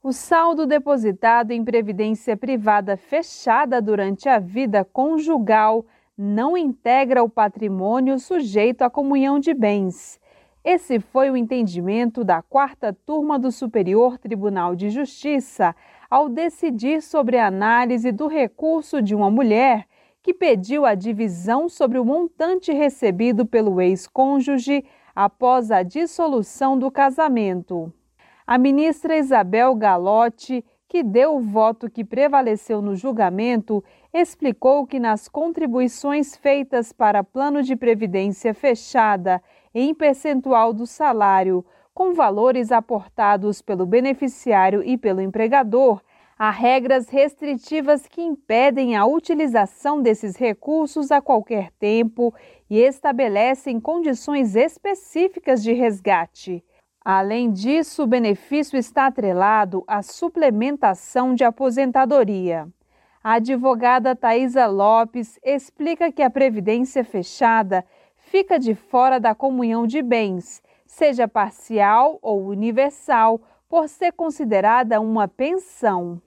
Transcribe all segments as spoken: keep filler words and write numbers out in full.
O saldo depositado em previdência privada fechada durante a vida conjugal não integra o patrimônio sujeito à comunhão de bens. Esse foi o entendimento da quarta turma do Superior Tribunal de Justiça ao decidir sobre a análise do recurso de uma mulher que pediu a divisão sobre o montante recebido pelo ex-cônjuge após a dissolução do casamento. A ministra Isabel Galotti, que deu o voto que prevaleceu no julgamento, explicou que nas contribuições feitas para plano de previdência fechada em percentual do salário, com valores aportados pelo beneficiário e pelo empregador, há regras restritivas que impedem a utilização desses recursos a qualquer tempo e estabelecem condições específicas de resgate. Além disso, o benefício está atrelado à suplementação de aposentadoria. A advogada Thaisa Lopes explica que a previdência fechada fica de fora da comunhão de bens, seja parcial ou universal, por ser considerada uma pensão.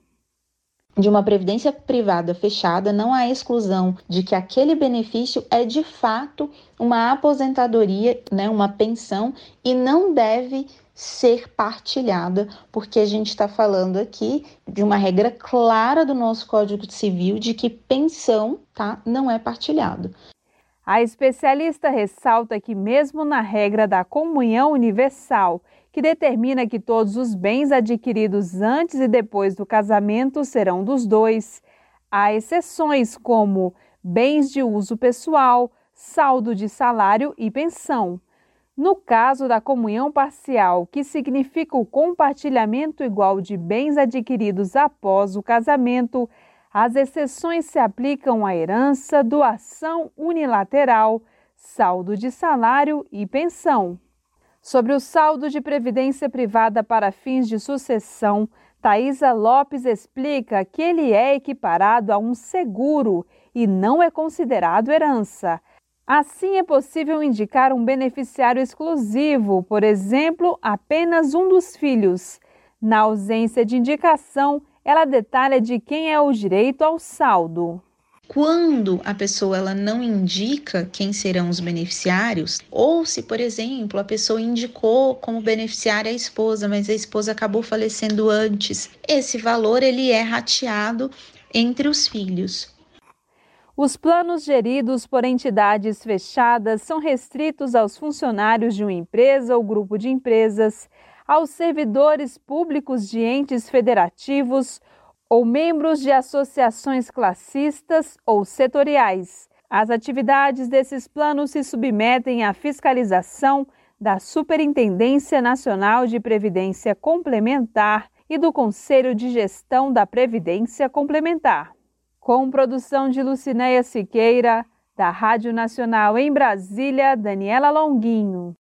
De uma previdência privada fechada, não há exclusão de que aquele benefício é de fato uma aposentadoria, né, uma pensão, e não deve ser partilhada, porque a gente está falando aqui de uma regra clara do nosso Código Civil de que pensão, tá, não é partilhado. A especialista ressalta que mesmo na regra da comunhão universal, que determina que todos os bens adquiridos antes e depois do casamento serão dos dois, há exceções como bens de uso pessoal, saldo de salário e pensão. No caso da comunhão parcial, que significa o compartilhamento igual de bens adquiridos após o casamento, as exceções se aplicam à herança, doação unilateral, saldo de salário e pensão. Sobre o saldo de previdência privada para fins de sucessão, Thaisa Lopes explica que ele é equiparado a um seguro e não é considerado herança. Assim, é possível indicar um beneficiário exclusivo, por exemplo, apenas um dos filhos. Na ausência de indicação, ela detalha de quem é o direito ao saldo. Quando a pessoa ela não indica quem serão os beneficiários, ou se, por exemplo, a pessoa indicou como beneficiária a esposa, mas a esposa acabou falecendo antes, esse valor ele é rateado entre os filhos. Os planos geridos por entidades fechadas são restritos aos funcionários de uma empresa ou grupo de empresas, aos servidores públicos de entes federativos ou membros de associações classistas ou setoriais. As atividades desses planos se submetem à fiscalização da Superintendência Nacional de Previdência Complementar e do Conselho de Gestão da Previdência Complementar. Com produção de Lucinéia Siqueira, da Rádio Nacional em Brasília, Daniela Longuinho.